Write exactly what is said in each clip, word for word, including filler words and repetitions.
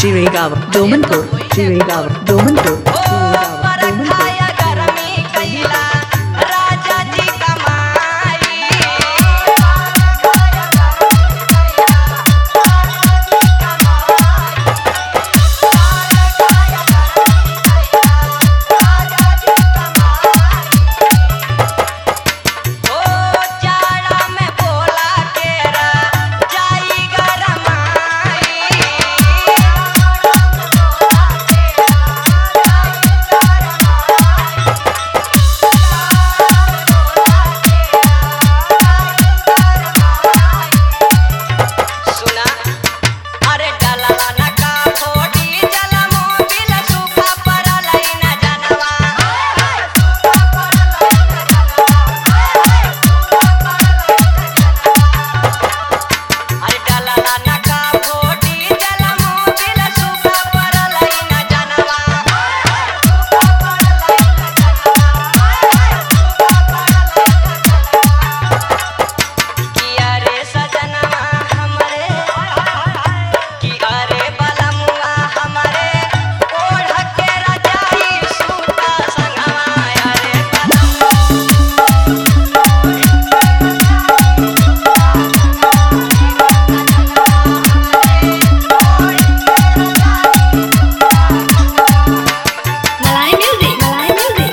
Chirigava, Domanpur, Chirigava, Domanpur, ओ परखाया गरमी कहिला राजा जी कमाई ओ चारा में बोला केरा जाई गरमाई सुना अरे डलला न का फोटी जला मोबिल सूखा परलै न जनवा अरे डलला न का फोटी जला मोबिल सूखा परलै न जनवा किया रे सजनवा हमरे किया रे बलमुआ हमरे ओढ़ के रजाई सूता संगवा रे बलमुआ Malay music, Malay music.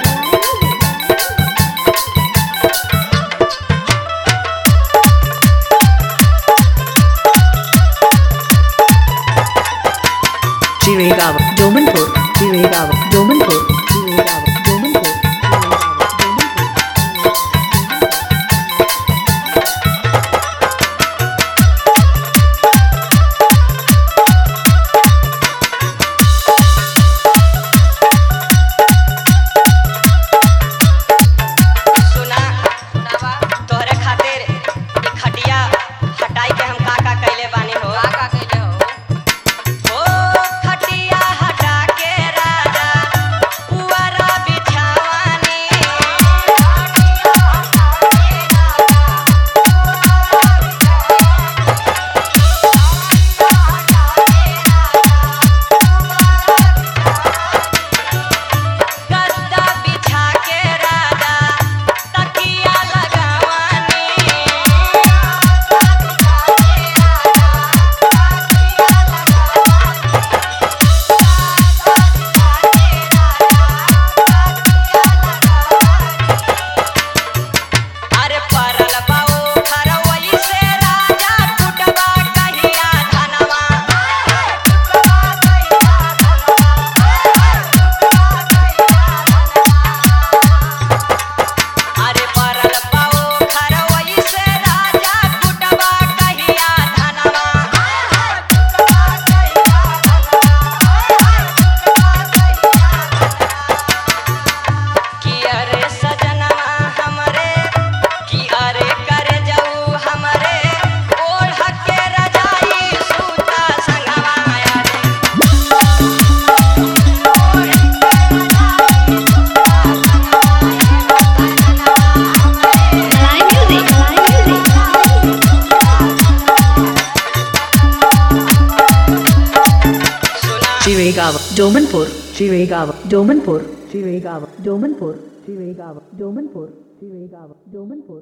Chirigava, Domanpur, Chirigava, Domanpur, Chirigava, Domanpur, सुना तोहरे खातिर ई खटिया हटाई के हम का का कैले बानी हो का का कैले हो ओ खटिया हटा के राजा पुअरा बिछावानी गद्दा बिछा के राजा तकिया लगावानी अरे परल बाऊ खरवई से राजा टूटबा कहिया धनवा अरे परल बाऊ खरवई से राजा टूटबा कहिया धनवा किया रे सजनवा हमरे किया रे करे जाऊ हमरे ओढ़ के रजाई सूता संगवा रे Malay music, Malay music. सुना Chirigava, Domanpur, Chirigava, Domanpur, Chirigava, Domanpur, Chirigava, Domanpur, Chirigava, Domanpur.